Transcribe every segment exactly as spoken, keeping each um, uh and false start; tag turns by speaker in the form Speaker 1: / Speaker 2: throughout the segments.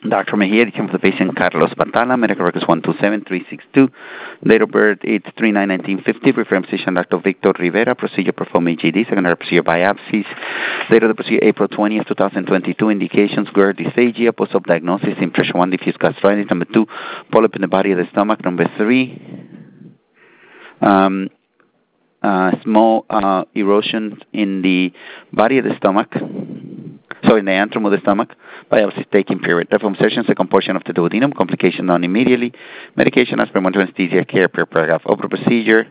Speaker 1: Doctor Mejia, edition for the patient Carlos Batala, medical records one two seven three six two, date of birth it's three nine nineteen fifty, reference physician Doctor Victor Rivera, procedure performed H G D, secondary procedure biopsies, date of the procedure April twentieth, twenty twenty-two, indications GERD dysphagia, post-op diagnosis, impression one, diffuse gastritis, number two, polyp in the body of the stomach, number three, um, uh, small uh, erosion in the body of the stomach, so in the antrum of the stomach, biopsy taking period. Reform session, second portion of the duodenum, complication known immediately, medication, aspirin, anesthesia, care per paragraph. Open procedure,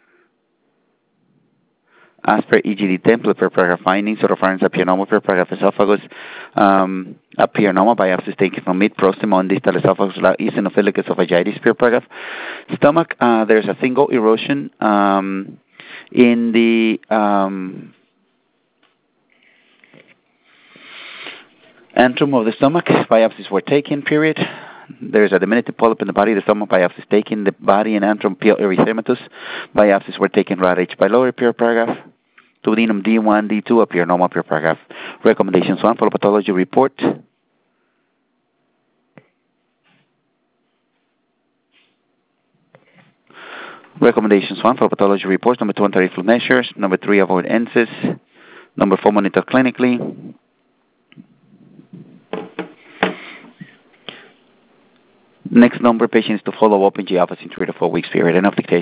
Speaker 1: as per E G D template per paragraph findings, oropharynx apionoma per paragraph esophagus, um, apionoma biopsies taken from mid prostate on distal esophagus, eosinophilic esophagitis per paragraph. Stomach, uh, there's a single erosion um, in the um, antrum of the stomach, biopsies were taken, period. There's a diminutive polyp in the body of the stomach, biopsies taken. The body and antrum, P. erythematous, biopsies were taken, right H. pylori, per paragraph. Duodenum D one, D two, apionoma, per paragraph. Recommendations one, follow pathology report. Recommendations one, follow pathology reports. Number two, anti-reflux measures. Number three, avoid N S I S. Number four, monitor clinically. Next number, patients to follow up in G office in three to four weeks period. Enough dictation.